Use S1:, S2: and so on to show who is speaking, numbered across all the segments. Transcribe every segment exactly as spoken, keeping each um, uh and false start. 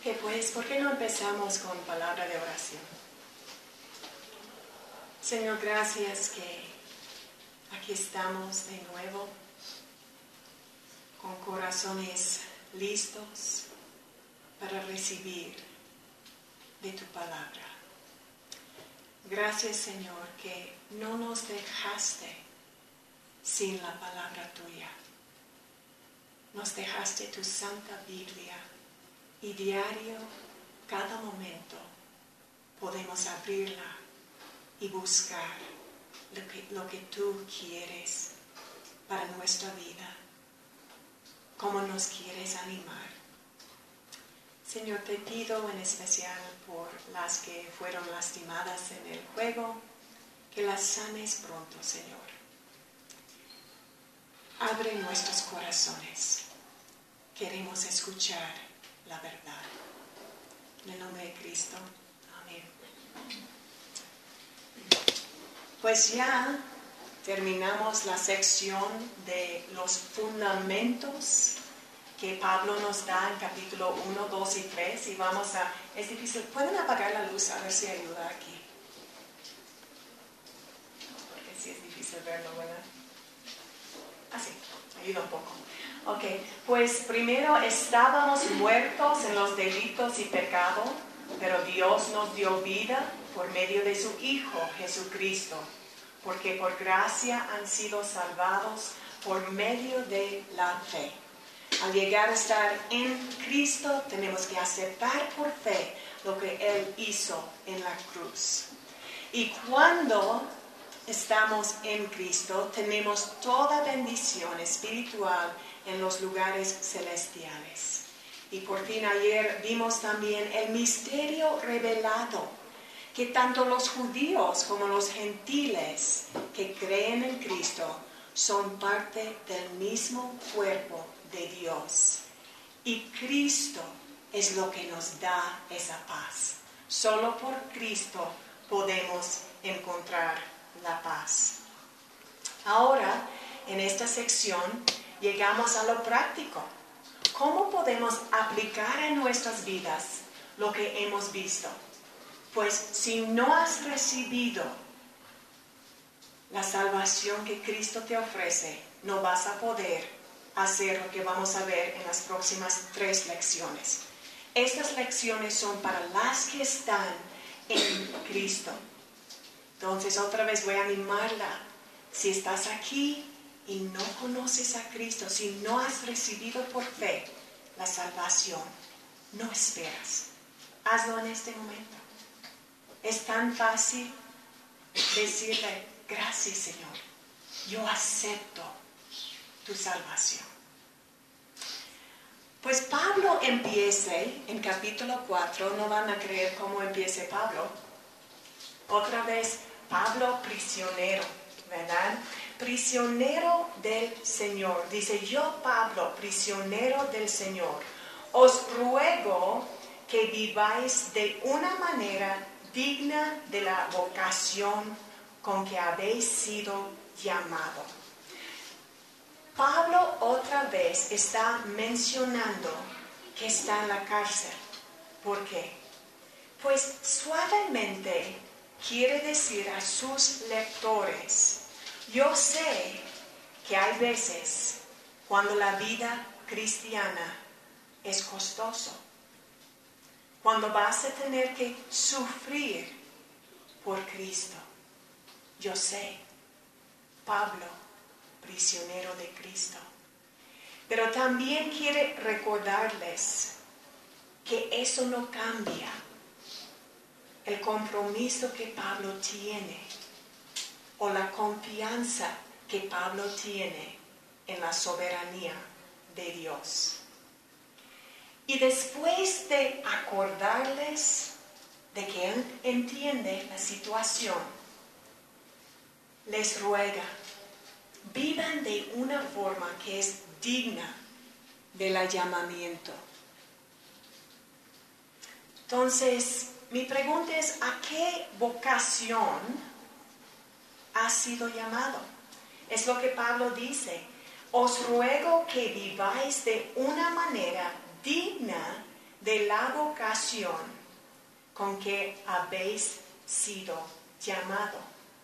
S1: Ok, pues, ¿por qué no empezamos con palabra de oración? Señor, gracias que aquí estamos de nuevo con corazones listos para recibir de tu palabra. Gracias, Señor, que no nos dejaste sin la palabra tuya. Nos dejaste tu Santa Biblia y diario, cada momento, podemos abrirla y buscar lo que, lo que tú quieres para nuestra vida, cómo nos quieres animar. Señor, te pido en especial por las que fueron lastimadas en el juego, que las sanes pronto, Señor. Abre nuestros corazones. Queremos escuchar la verdad. En el nombre de Cristo. Amén. Pues ya terminamos la sección de los fundamentos que Pablo nos da en capítulo uno, dos y tres. Y vamos a... Es difícil. ¿Pueden apagar la luz? A ver si ayuda aquí. Porque sí es difícil verlo, ¿verdad? Así, ayuda un poco. Ok, pues primero estábamos muertos en los delitos y pecado, pero Dios nos dio vida por medio de su Hijo Jesucristo, porque por gracia han sido salvados por medio de la fe. Al llegar a estar en Cristo, tenemos que aceptar por fe lo que Él hizo en la cruz. Y cuando estamos en Cristo, tenemos toda bendición espiritual en los lugares celestiales. Y por fin ayer vimos también el misterio revelado, que tanto los judíos como los gentiles que creen en Cristo son parte del mismo cuerpo de Dios. Y Cristo es lo que nos da esa paz. Solo por Cristo podemos encontrar la paz. Ahora, en esta sección, llegamos a lo práctico. ¿Cómo podemos aplicar en nuestras vidas lo que hemos visto? Pues si no has recibido la salvación que Cristo te ofrece, no vas a poder hacer lo que vamos a ver en las próximas tres lecciones. Estas lecciones son para las que están en Cristo. Entonces, otra vez voy a animarla. Si estás aquí y no conoces a Cristo, si no has recibido por fe la salvación, no esperas. Hazlo en este momento. Es tan fácil decirle, gracias, Señor. Yo acepto tu salvación. Pues Pablo empieza en capítulo cuatro, no van a creer cómo empieza Pablo. Otra vez, Pablo prisionero, ¿verdad? Prisionero del Señor. Dice, yo Pablo, prisionero del Señor, os ruego que viváis de una manera digna de la vocación con que habéis sido llamado. Pablo otra vez está mencionando que está en la cárcel. ¿Por qué? Pues suavemente quiere decir a sus lectores, yo sé que hay veces cuando la vida cristiana es costoso, cuando vas a tener que sufrir por Cristo. Yo sé, Pablo, prisionero de Cristo. Pero también quiere recordarles que eso no cambia el compromiso que Pablo tiene o la confianza que Pablo tiene en la soberanía de Dios. Y después de acordarles de que Él entiende la situación, les ruega, vivan de una forma que es digna del llamamiento. Entonces, mi pregunta es, ¿a qué vocación has sido llamado? Es lo que Pablo dice. Os ruego que viváis de una manera digna de la vocación con que habéis sido llamado.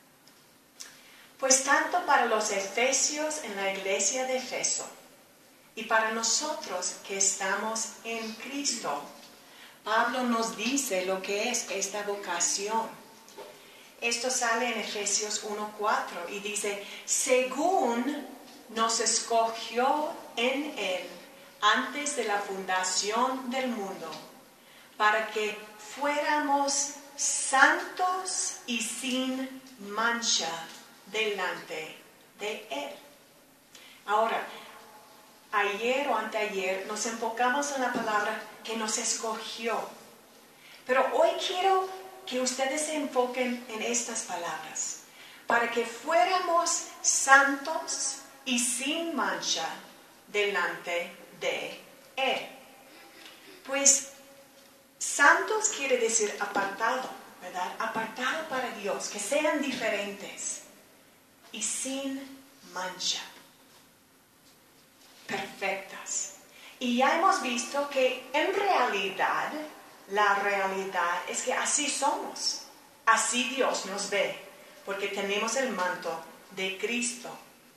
S1: Pues tanto para los efesios en la iglesia de Efeso y para nosotros que estamos en Cristo, Pablo nos dice lo que es esta vocación. Esto sale en Efesios uno cuatro y dice, según nos escogió en Él antes de la fundación del mundo, para que fuéramos santos y sin mancha delante de Él. Ahora, ayer o anteayer nos enfocamos en la palabra que nos escogió. Pero hoy quiero que ustedes se enfoquen en estas palabras. Para que fuéramos santos y sin mancha delante de Él. Pues santos quiere decir apartado, ¿verdad? Apartado para Dios, que sean diferentes y sin mancha. Perfectas. Y ya hemos visto que en realidad, la realidad es que así somos. Así Dios nos ve, porque tenemos el manto de Cristo.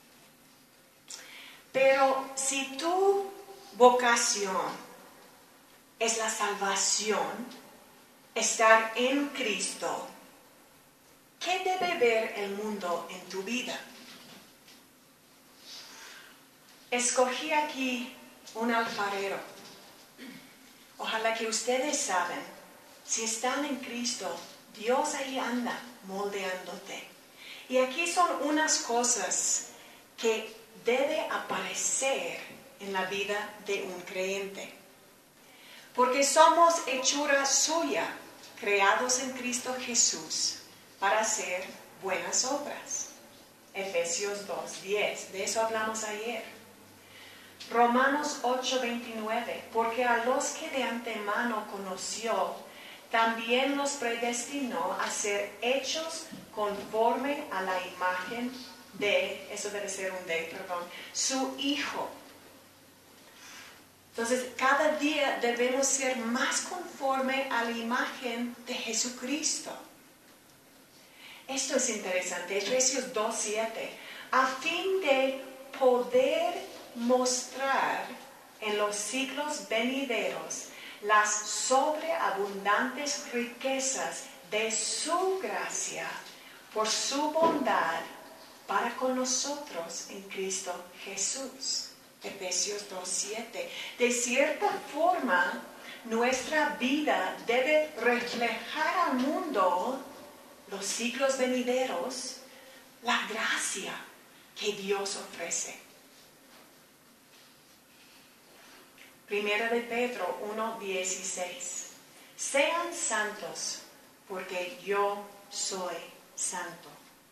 S1: Pero si tu vocación es la salvación, estar en Cristo, ¿qué debe ver el mundo en tu vida? Escogí aquí un alfarero. Ojalá que ustedes saben, si están en Cristo, Dios ahí anda moldeándote. Y aquí son unas cosas que debe aparecer en la vida de un creyente. Porque somos hechura suya, creados en Cristo Jesús, para hacer buenas obras. Efesios dos diez, de eso hablamos ayer. Romanos ocho veintinueve, porque a los que de antemano conoció, también los predestinó a ser hechos conforme a la imagen de, eso debe ser un de, perdón, su Hijo. Entonces, cada día debemos ser más conforme a la imagen de Jesucristo. Esto es interesante, Efesios dos siete, a fin de poder mostrar en los siglos venideros las sobreabundantes riquezas de su gracia por su bondad para con nosotros en Cristo Jesús. Efesios dos siete. De cierta forma, nuestra vida debe reflejar al mundo los siglos venideros, la gracia que Dios ofrece. Primera de Pedro uno dieciséis. Sean santos, porque yo soy santo.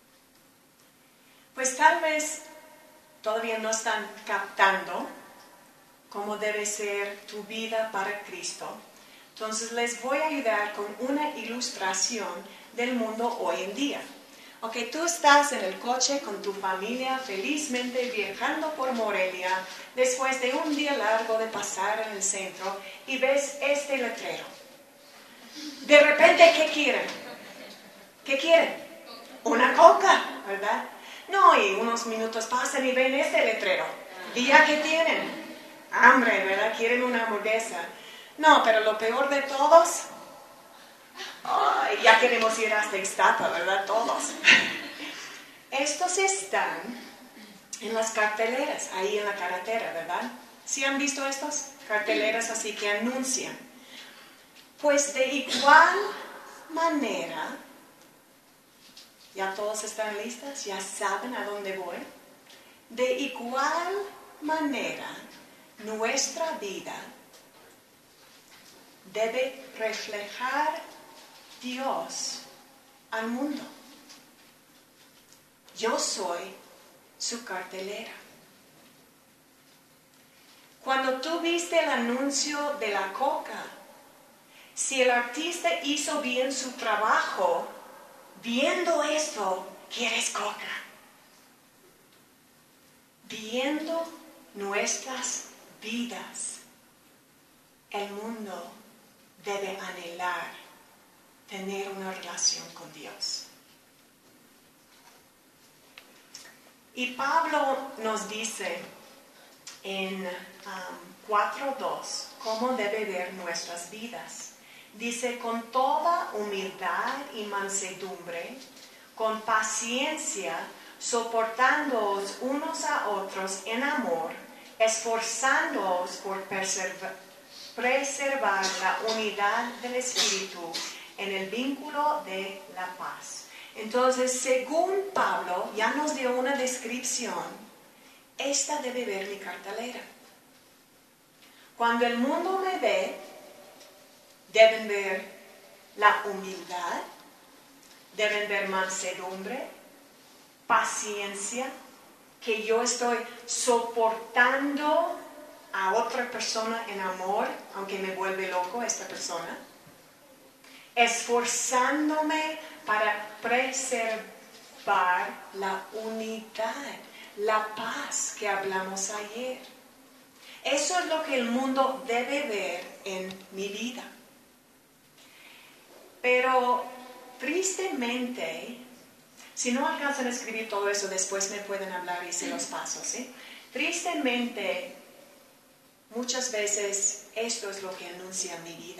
S1: Pues tal vez todavía no están captando cómo debe ser tu vida para Cristo. Entonces les voy a ayudar con una ilustración del mundo hoy en día. Ok, tú estás en el coche con tu familia felizmente viajando por Morelia después de un día largo de pasar en el centro y ves este letrero. De repente, ¿qué quieren? ¿Qué quieren? Una coca, ¿verdad? No, y unos minutos pasan y ven este letrero. ¿Y ya qué tienen? Hambre, ¿verdad? Quieren una hamburguesa. No, pero lo peor de todos, oh, ya queremos ir hasta Ixtapa, ¿verdad? Todos. Estos están en las carteleras, ahí en la carretera, ¿verdad? ¿Sí han visto estos? Carteleras así que anuncian. Pues de igual manera, ¿ya todos están listos? ¿Ya saben a dónde voy? De igual manera, nuestra vida debe reflejar Dios al mundo. Yo soy su cartelera. Cuando tú viste el anuncio de la coca, si el artista hizo bien su trabajo, viendo esto, ¿quieres coca? Viendo nuestras vidas, el mundo debe anhelar tener una relación con Dios. Y Pablo nos dice en um, cuatro dos cómo debe ver nuestras vidas. Dice, con toda humildad y mansedumbre, con paciencia, soportándoos unos a otros en amor, esforzándoos por preservar, preservar la unidad del Espíritu en el vínculo de la paz. Entonces, según Pablo, ya nos dio una descripción. Esta debe ver mi cartelera. Cuando el mundo me ve, deben ver la humildad, deben ver mansedumbre, paciencia, que yo estoy soportando a otra persona en amor, aunque me vuelve loco esta persona, esforzándome para preservar la unidad, la paz que hablamos ayer. Eso es lo que el mundo debe ver en mi vida. Pero tristemente, si no alcanzan a escribir todo eso, después me pueden hablar y se los paso, ¿sí? Tristemente, muchas veces esto es lo que anuncia mi vida.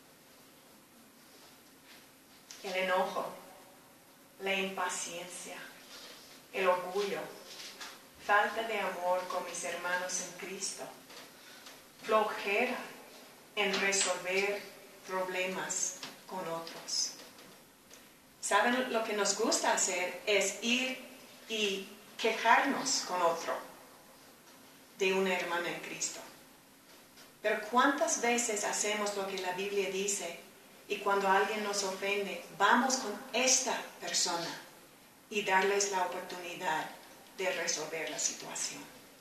S1: El enojo, la impaciencia, el orgullo, falta de amor con mis hermanos en Cristo, flojera en resolver problemas con otros. ¿Saben? Lo que nos gusta hacer es ir y quejarnos con otro de una hermana en Cristo. Pero ¿cuántas veces hacemos lo que la Biblia dice? Y cuando alguien nos ofende, vamos con esta persona y darles la oportunidad de resolver la situación.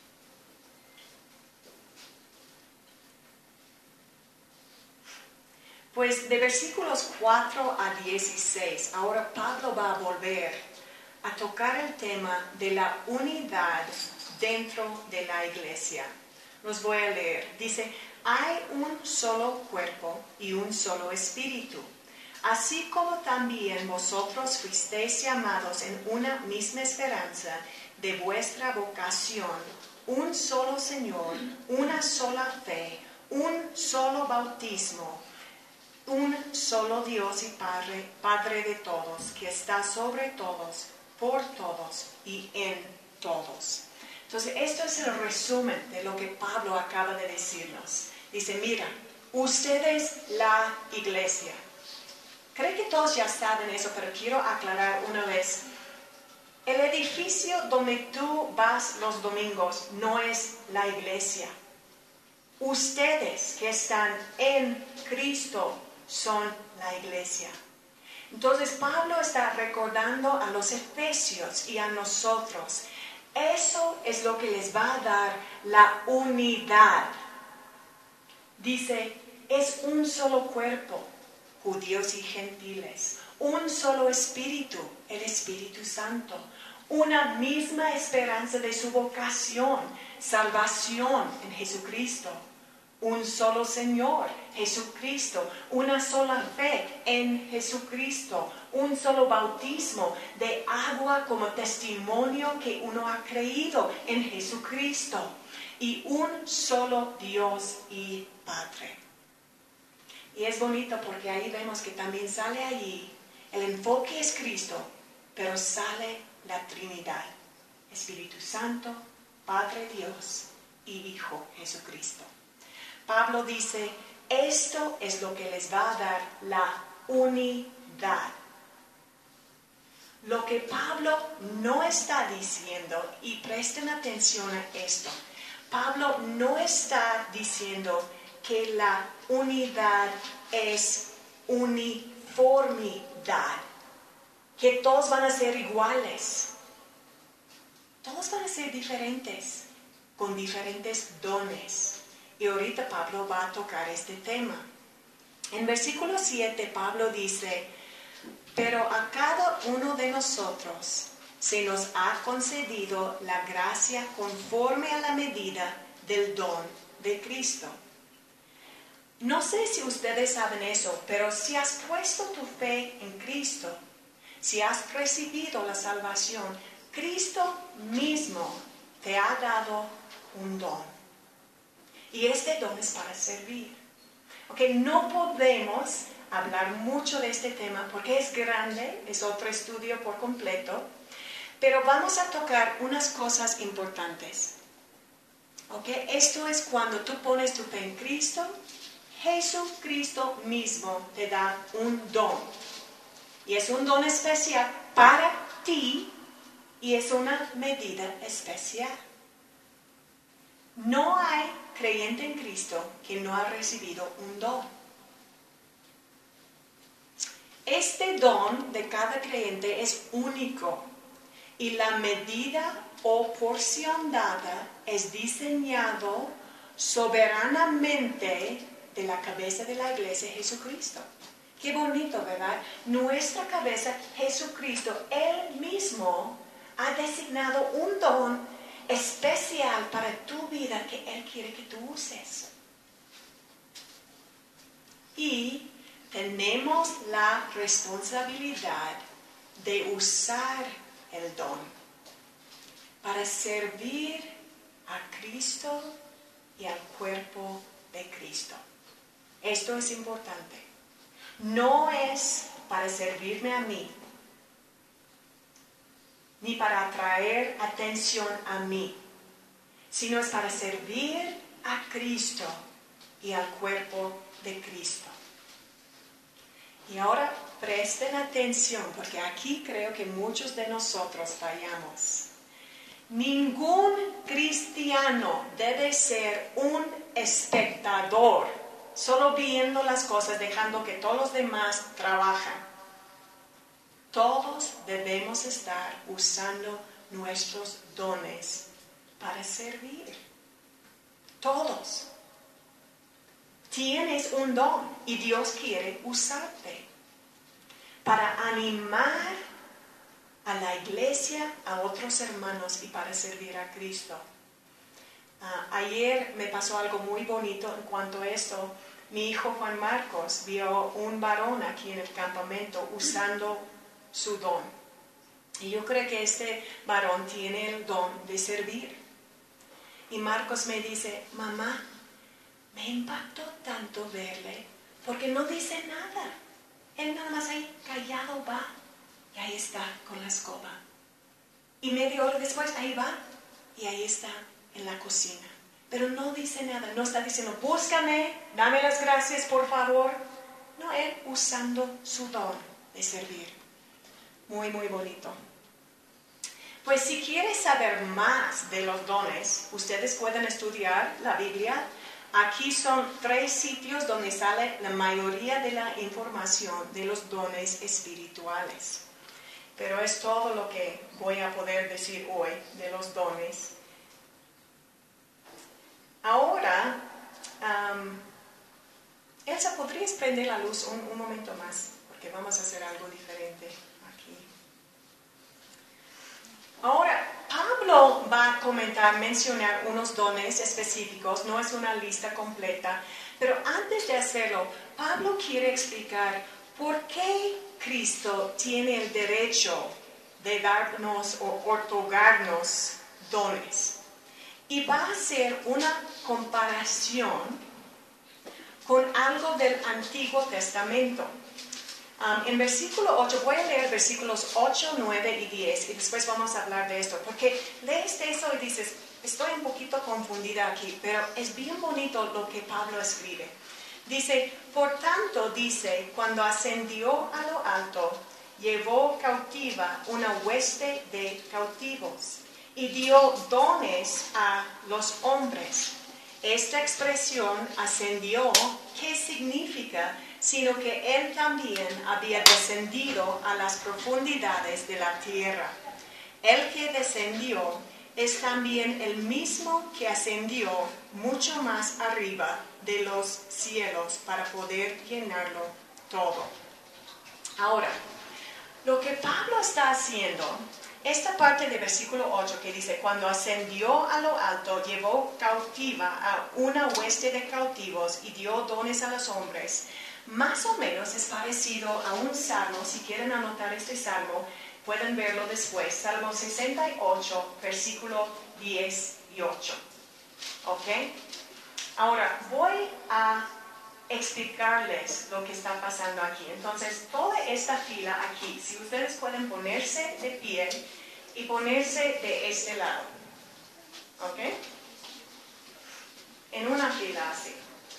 S1: Pues de versículos cuatro a dieciséis, ahora Pablo va a volver a tocar el tema de la unidad dentro de la iglesia. Los voy a leer. Dice, hay un solo cuerpo y un solo espíritu, así como también vosotros fuisteis llamados en una misma esperanza de vuestra vocación, un solo Señor, una sola fe, un solo bautismo, un solo Dios y Padre, Padre de todos, que está sobre todos, por todos y en todos. Entonces, esto es el resumen de lo que Pablo acaba de decirnos. Dice, mira, ustedes la iglesia. Creo que todos ya saben eso, pero quiero aclarar una vez. El edificio donde tú vas los domingos no es la iglesia. Ustedes que están en Cristo son la iglesia. Entonces Pablo está recordando a los efesios y a nosotros. Eso es lo que les va a dar la unidad. Dice, es un solo cuerpo, judíos y gentiles, un solo espíritu, el Espíritu Santo, una misma esperanza de su vocación, salvación en Jesucristo, un solo Señor, Jesucristo, una sola fe en Jesucristo, un solo bautismo de agua como testimonio que uno ha creído en Jesucristo, y un solo Dios y Padre. Y es bonito porque ahí vemos que también sale allí, el enfoque es Cristo, pero sale la Trinidad, Espíritu Santo, Padre Dios y Hijo Jesucristo. Pablo dice, esto es lo que les va a dar la unidad. Lo que Pablo no está diciendo, y presten atención a esto, Pablo no está diciendo que la unidad es uniformidad, que todos van a ser iguales. Todos van a ser diferentes, con diferentes dones. Y ahorita Pablo va a tocar este tema. En versículo siete Pablo dice, pero a cada uno de nosotros se nos ha concedido la gracia conforme a la medida del don de Cristo. No sé si ustedes saben eso, pero si has puesto tu fe en Cristo, si has recibido la salvación, Cristo mismo te ha dado un don. Y este don es para servir. Okay, no podemos hablar mucho de este tema porque es grande, es otro estudio por completo, pero vamos a tocar unas cosas importantes. Okay, esto es cuando tú pones tu fe en Cristo, Jesucristo mismo te da un don. Y es un don especial para ti y es una medida especial. No hay creyente en Cristo que no ha recibido un don. Este don de cada creyente es único y la medida o porción dada es diseñado soberanamente de la cabeza de la iglesia, Jesucristo. Qué bonito, ¿verdad? Nuestra cabeza, Jesucristo, Él mismo ha designado un don especial para tu vida que Él quiere que tú uses. Y tenemos la responsabilidad de usar el don para servir a Cristo y al cuerpo de Cristo. Esto es importante. No es para servirme a mí, ni para atraer atención a mí, sino es para servir a Cristo y al cuerpo de Cristo. Y ahora presten atención, porque aquí creo que muchos de nosotros fallamos. Ningún cristiano debe ser un espectador, solo viendo las cosas, dejando que todos los demás trabajen. Todos debemos estar usando nuestros dones para servir. Todos. Tienes un don y Dios quiere usarte para animar a la iglesia, a otros hermanos y para servir a Cristo. Uh, ayer me pasó algo muy bonito en cuanto a esto. Mi hijo Juan Marcos vio un varón aquí en el campamento usando su don. Y yo creo que este varón tiene el don de servir. Y Marcos me dice, mamá, me impactó tanto verle, porque no dice nada. Él nada más ahí callado va, y ahí está con la escoba. Y media hora después, ahí va, y ahí está en la cocina. Pero no dice nada, no está diciendo, búscame, dame las gracias, por favor. No, él usando su don de servir. Muy, muy bonito. Pues si quieres saber más de los dones, ustedes pueden estudiar la Biblia. Aquí son tres sitios donde sale la mayoría de la información de los dones espirituales. Pero es todo lo que voy a poder decir hoy de los dones. Ahora, um, Elsa, ¿podrías prender la luz un, un momento más? Porque vamos a hacer algo diferente aquí. Ahora, Pablo va a comentar, mencionar unos dones específicos, no es una lista completa, pero antes de hacerlo, Pablo quiere explicar por qué Cristo tiene el derecho de darnos o otorgarnos dones. Y va a hacer una comparación con algo del Antiguo Testamento. Um, en versículo ocho, voy a leer versículos ocho, nueve y diez y después vamos a hablar de esto, porque lees eso y dices, estoy un poquito confundida aquí, pero es bien bonito lo que Pablo escribe. Dice, por tanto, dice, cuando ascendió a lo alto, llevó cautiva una hueste de cautivos y dio dones a los hombres. Esta expresión ascendió, ¿qué significa? Sino que Él también había descendido a las profundidades de la tierra. El que descendió es también el mismo que ascendió mucho más arriba de los cielos para poder llenarlo todo. Ahora, lo que Pablo está haciendo esta parte del versículo ocho que dice, cuando ascendió a lo alto, llevó cautiva a una hueste de cautivos y dio dones a los hombres. Más o menos es parecido a un salmo. Si quieren anotar este salmo, pueden verlo después. Salmo sesenta y ocho, versículo diez y ocho. ¿Ok? Ahora, voy a explicarles lo que está pasando aquí. Entonces, toda esta fila aquí, si ustedes pueden ponerse de pie y ponerse de este lado. ¿Ok? En una fila así.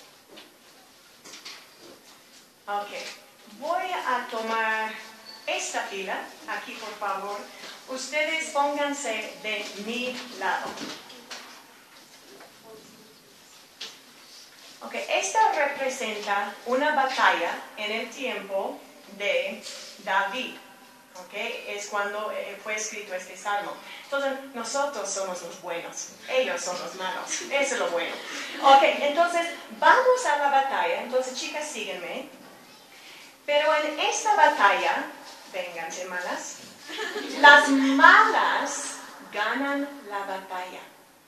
S1: Ok. Voy a tomar esta fila, aquí por favor. Ustedes pónganse de mi lado. Ok, esta representa una batalla en el tiempo de David. Ok, es cuando eh, fue escrito este salmo. Entonces, nosotros somos los buenos, ellos son los malos. Eso es lo bueno. Ok, entonces, vamos a la batalla. Entonces, chicas, síguenme. Pero en esta batalla, vénganse malas, las malas ganan la batalla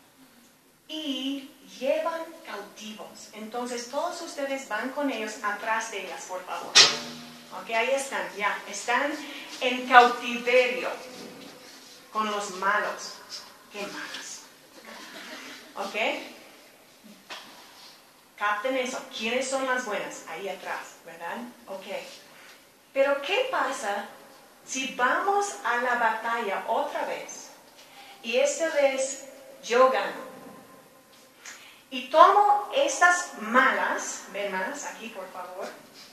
S1: y llevan cautivos. Entonces todos ustedes van con ellos atrás de ellas, por favor. Ok, ahí están, ya, están en cautiverio con los malos. Qué malos. Ok, capten eso. ¿Quiénes son las buenas? Ahí atrás, ¿verdad? Ok. Pero ¿qué pasa si vamos a la batalla otra vez? Y esta vez yo gano. Y tomo estas malas, ven malas aquí por favor,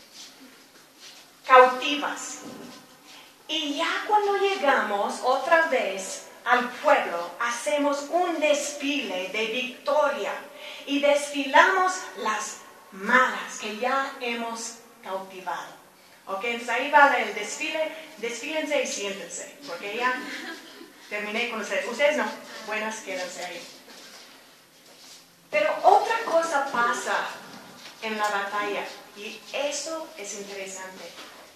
S1: cautivas. Y ya cuando llegamos otra vez al pueblo, hacemos un desfile de victoria y desfilamos las malas que ya hemos cautivado. Ok, entonces ahí va el desfile, desfílense y siéntense, porque ya terminé con ustedes. Ustedes no, buenas, quédense ahí. Pero otra cosa pasa en la batalla y eso es interesante.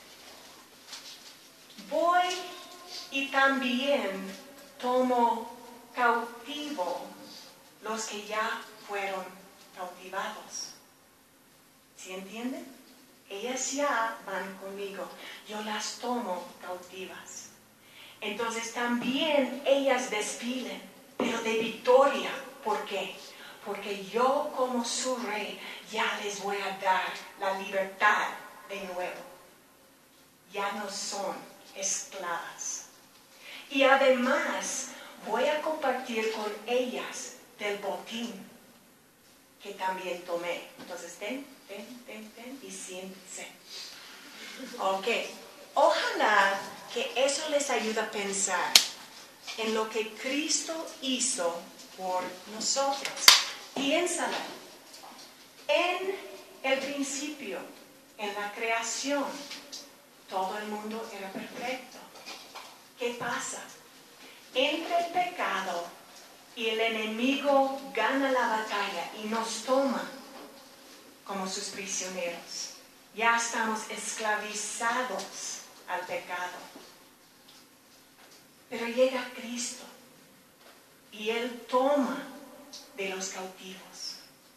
S1: Voy y también tomo cautivo los que ya fueron cautivados. ¿Sí entienden? Ellas ya van conmigo, yo las tomo cautivas. Entonces también ellas desfilen, pero de victoria. ¿Por qué? Porque yo como su rey ya les voy a dar la libertad de nuevo. Ya no son esclavas. Y además voy a compartir con ellas del botín que también tomé. Entonces ten, ten, ten, ten y siéntense. Ok. Ojalá que eso les ayude a pensar en lo que Cristo hizo por nosotros. Piénsala. En el principio, en la creación, todo el mundo era perfecto. ¿Qué pasa? Entra el pecado y el enemigo gana la batalla y nos toma como sus prisioneros. Ya estamos esclavizados al pecado. Pero llega Cristo y Él toma de los cautivos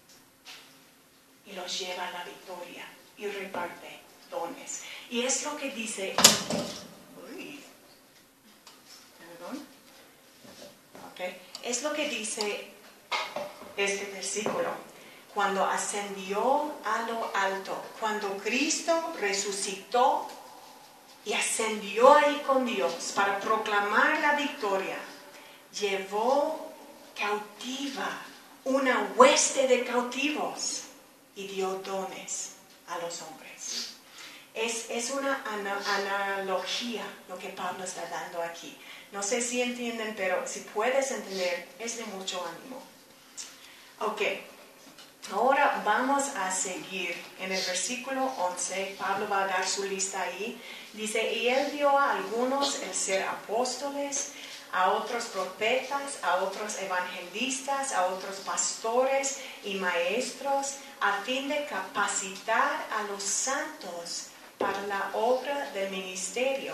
S1: y los lleva a la victoria y reparte dones. Y es lo que dice, uy, perdón, okay. Es lo que dice este versículo. Cuando ascendió a lo alto, cuando Cristo resucitó y ascendió ahí con Dios para proclamar la victoria, llevó cautiva una hueste de cautivos y dio dones a los hombres. Es, es una ana, analogía lo que Pablo está dando aquí. No sé si entienden, pero si puedes entender, es de mucho ánimo. Ok, ahora vamos a seguir en el versículo once. Pablo va a dar su lista ahí. Dice, y él dio a algunos el ser apóstoles, a otros profetas, a otros evangelistas, a otros pastores y maestros, a fin de capacitar a los santos para la obra del ministerio,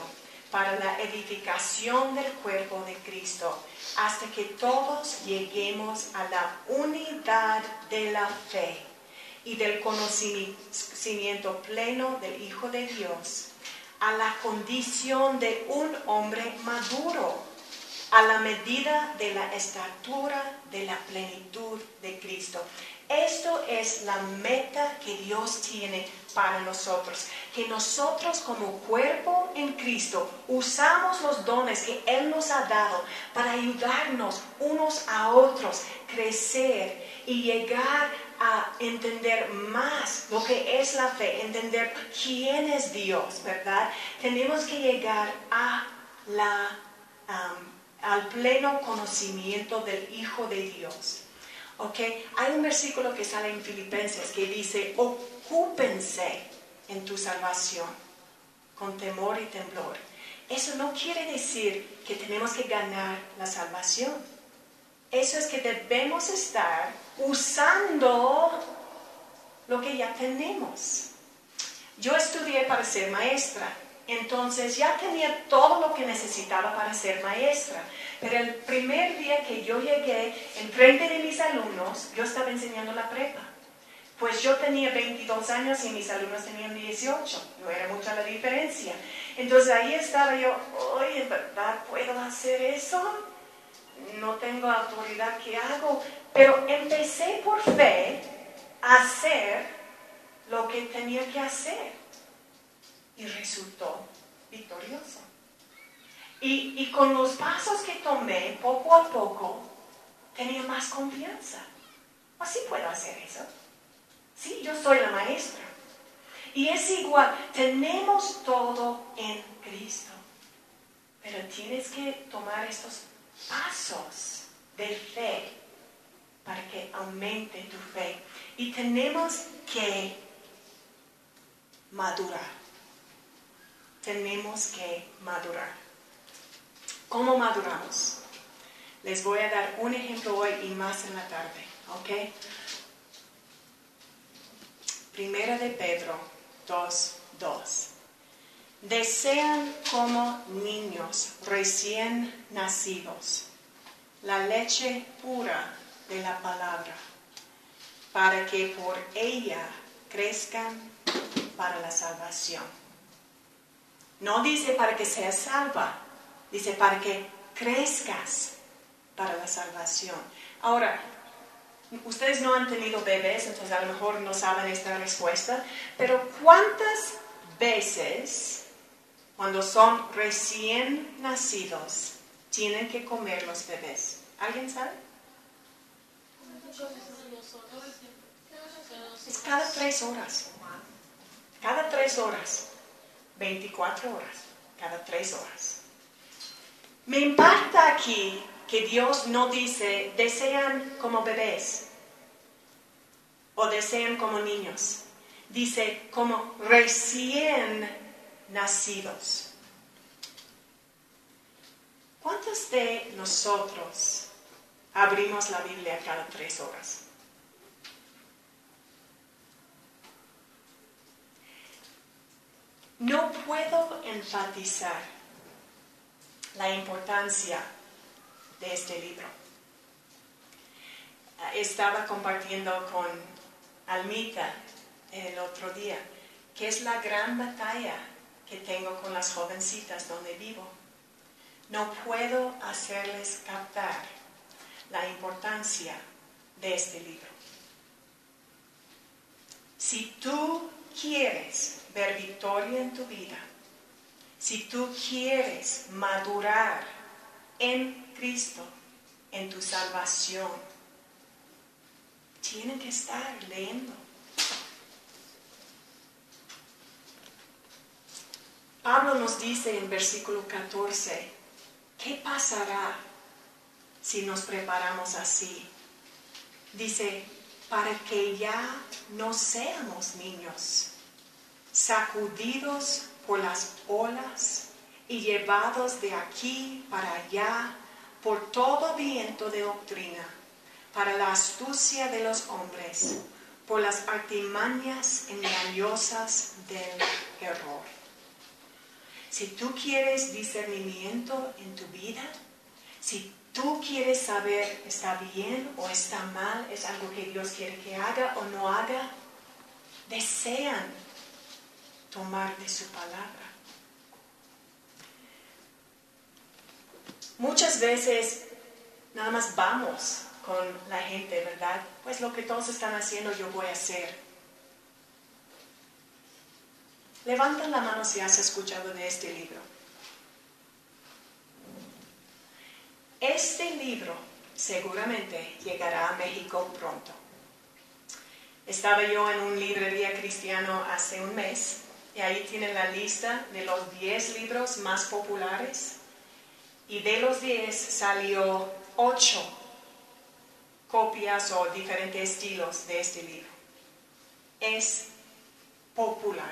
S1: para la edificación del cuerpo de Cristo, hasta que todos lleguemos a la unidad de la fe y del conocimiento pleno del Hijo de Dios, a la condición de un hombre maduro, a la medida de la estatura de la plenitud de Cristo. Esto es la meta que Dios tiene para nosotros, que nosotros como cuerpo en Cristo usamos los dones que Él nos ha dado para ayudarnos unos a otros, crecer y llegar a entender más lo que es la fe, entender quién es Dios, ¿verdad? Tenemos que llegar a la, um, al pleno conocimiento del Hijo de Dios. Okay. Hay un versículo que sale en Filipenses que dice, ocúpense en tu salvación con temor y temblor. Eso no quiere decir que tenemos que ganar la salvación. Eso es que debemos estar usando lo que ya tenemos. Yo estudié para ser maestra, entonces ya tenía todo lo que necesitaba para ser maestra. Pero el primer día que yo llegué en frente de mis alumnos, yo estaba enseñando la prepa. Pues yo tenía veintidós años y mis alumnos tenían dieciocho. No era mucha la diferencia. Entonces ahí estaba yo, oye, ¿en verdad puedo hacer eso? No tengo autoridad, ¿qué hago? Pero empecé por fe a hacer lo que tenía que hacer. Y resultó victorioso. Y, y con los pasos que tomé, poco a poco, tenía más confianza. Así puedo hacer eso. Sí, yo soy la maestra. Y es igual, tenemos todo en Cristo. Pero tienes que tomar estos pasos de fe para que aumente tu fe. Y tenemos que madurar. Tenemos que madurar. ¿Cómo maduramos? Les voy a dar un ejemplo hoy y más en la tarde, ¿ok? Primera de Pedro dos, dos. Desean como niños recién nacidos la leche pura de la palabra, para que por ella crezcan para la salvación. No dice para que seas salva, dice para que crezcas para la salvación. Ahora, ustedes no han tenido bebés, entonces a lo mejor no saben esta respuesta, pero ¿cuántas veces cuando son recién nacidos tienen que comer los bebés? ¿Alguien sabe? Es cada tres horas. Cada tres horas. veinticuatro horas. Cada tres horas. Me impacta aquí que Dios no dice desean como bebés o desean como niños. Dice como recién nacidos. ¿Cuántos de nosotros abrimos la Biblia cada tres horas? No puedo enfatizar la importancia de este libro. Estaba compartiendo con Almita el otro día, que es la gran batalla que tengo con las jovencitas donde vivo. No puedo hacerles captar la importancia de este libro. Si tú quieres ver victoria en tu vida, si tú quieres madurar en Cristo, en tu salvación, tienes que estar leyendo. Pablo nos dice en versículo catorce, ¿qué pasará si nos preparamos así? Dice, para que ya no seamos niños, sacudidos por las olas y llevados de aquí para allá por todo viento de doctrina, para la astucia de los hombres, por las artimañas engañosas del error. Si tú quieres discernimiento en tu vida, si tú quieres saber está bien o está mal, es algo que Dios quiere que haga o no haga, desean tomar de su palabra. Muchas veces nada más vamos con la gente, ¿verdad? Pues lo que todos están haciendo yo voy a hacer. Levanta la mano si has escuchado de este libro. Este libro seguramente llegará a México pronto. Estaba yo en un librería cristiano hace un mes y ahí tienen la lista de los diez libros más populares y de los diez salió ocho copias o diferentes estilos de este libro. Es popular.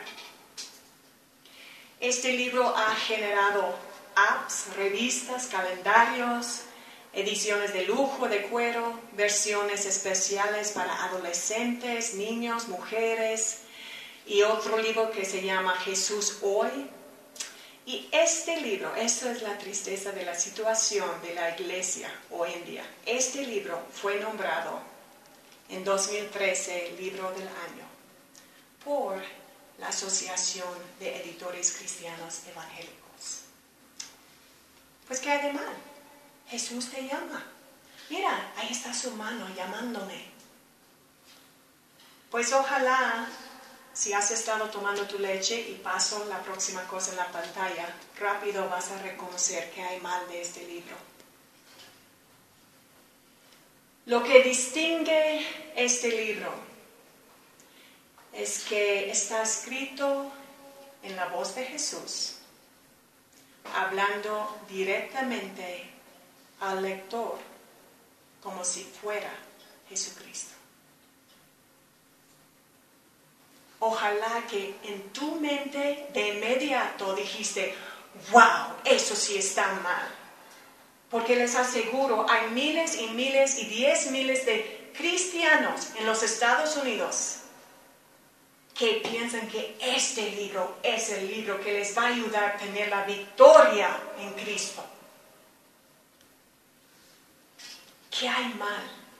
S1: Este libro ha generado apps, revistas, calendarios, ediciones de lujo de cuero, versiones especiales para adolescentes, niños, mujeres y otro libro que se llama Jesús Hoy. Y este libro, esto es la tristeza de la situación de la iglesia hoy en día. Este libro fue nombrado en dos mil trece Libro del Año por la Asociación de Editores Cristianos Evangélicos. Pues, ¿qué hay de mal? Jesús te llama. Mira, ahí está su mano llamándome. Pues ojalá, si has estado tomando tu leche y paso la próxima cosa en la pantalla, rápido vas a reconocer que hay mal de este libro. Lo que distingue este libro es que está escrito en la voz de Jesús, hablando directamente al lector como si fuera Jesucristo. Ojalá que en tu mente de inmediato dijiste, wow, eso sí está mal. Porque les aseguro, hay miles y miles y diez miles de cristianos en los Estados Unidos que piensan que este libro es el libro que les va a ayudar a tener la victoria en Cristo. ¿Qué hay mal?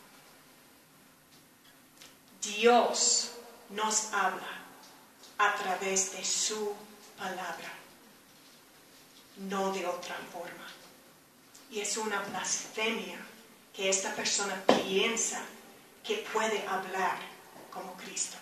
S1: Dios nos habla a través de su palabra, no de otra forma. Y es una blasfemia que esta persona piensa que puede hablar como Cristo.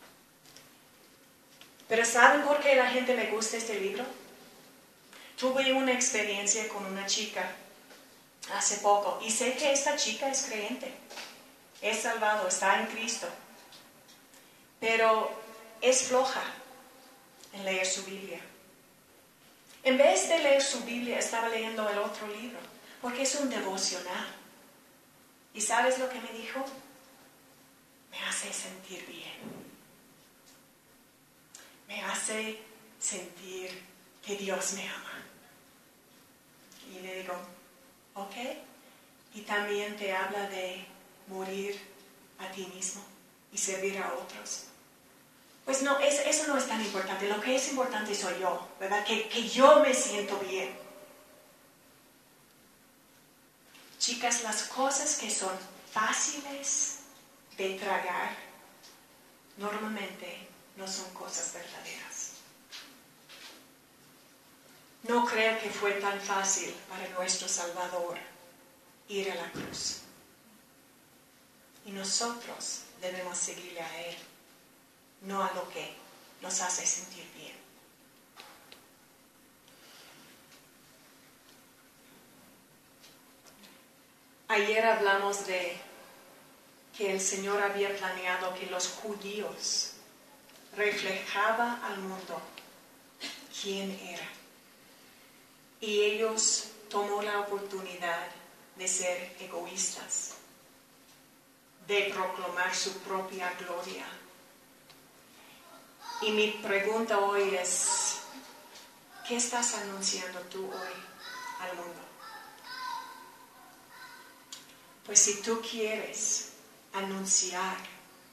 S1: Pero ¿saben por qué a la gente le gusta este libro? Tuve una experiencia con una chica hace poco y sé que esta chica es creyente, es salvado, está en Cristo, pero es floja en leer su Biblia. En vez de leer su Biblia, estaba leyendo el otro libro, porque es un devocional. ¿Y sabes lo que me dijo? Me hace sentir bien. Me hace sentir que Dios me ama. Y le digo, ok, y también te habla de morir a ti mismo y servir a otros. Pues no, es, eso no es tan importante. Lo que es importante soy yo, ¿verdad? Que, que yo me siento bien. Chicas, las cosas que son fáciles de tragar, normalmente no son cosas verdaderas. No creo que fue tan fácil para nuestro Salvador ir a la cruz. Y nosotros debemos seguirle a Él, no a lo que nos hace sentir bien. Ayer hablamos de que el Señor había planeado que los judíos reflejaba al mundo quién era. Y ellos tomó la oportunidad de ser egoístas, de proclamar su propia gloria. Y mi pregunta hoy es, ¿qué estás anunciando tú hoy al mundo? Pues si tú quieres anunciar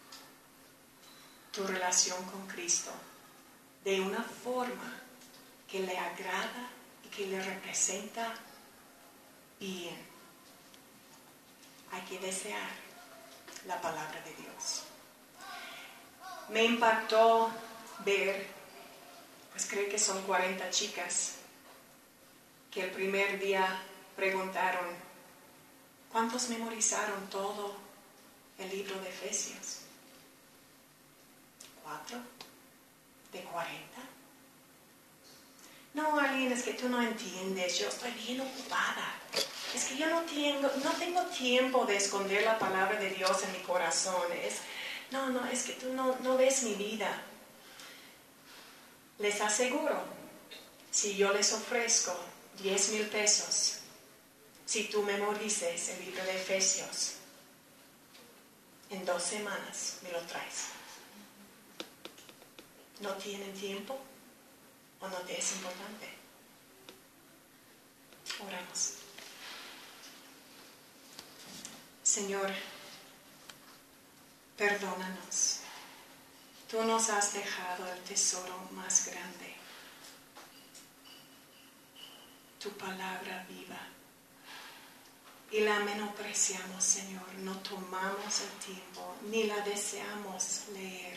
S1: tu relación con Cristo de una forma que le agrada y que le representa bien. Hay que desear la palabra de Dios. Me impactó ver, pues creo que son cuarenta chicas, que el primer día preguntaron, ¿cuántos memorizaron todo el libro de Efesios? ¿Cuatro? ¿De cuarenta? No, Arlene, es que tú no entiendes, yo estoy bien ocupada. Es que yo no tengo, no tengo tiempo de esconder la palabra de Dios en mi corazón. Es, no, no, es que tú no, no ves mi vida. Les aseguro, si yo les ofrezco diez mil pesos, si tú memorices el libro de Efesios, en dos semanas me lo traes. ¿No tienen tiempo o no te es importante? Oramos. Señor, perdónanos. Tú nos has dejado el tesoro más grande, tu palabra viva. Y la menospreciamos, Señor. No tomamos el tiempo, ni la deseamos leer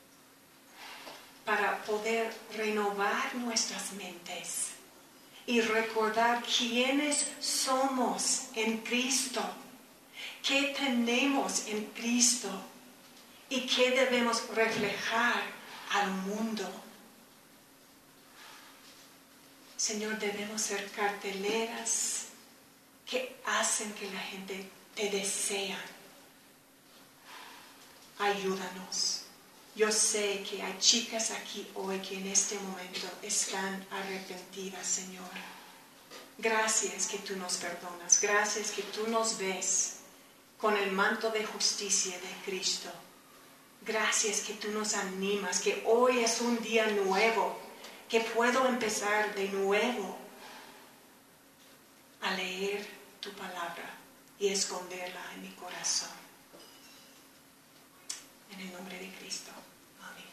S1: para poder renovar nuestras mentes y recordar quiénes somos en Cristo, qué tenemos en Cristo y qué debemos reflejar al mundo. Señor, debemos ser carteleras que hacen que la gente te desea. Ayúdanos. Yo sé que hay chicas aquí hoy que en este momento están arrepentidas, Señor. Gracias que tú nos perdonas. Gracias que tú nos ves con el manto de justicia de Cristo. Gracias que tú nos animas, que hoy es un día nuevo, que puedo empezar de nuevo a leer tu palabra y esconderla en mi corazón. En el nombre de Cristo. Amén.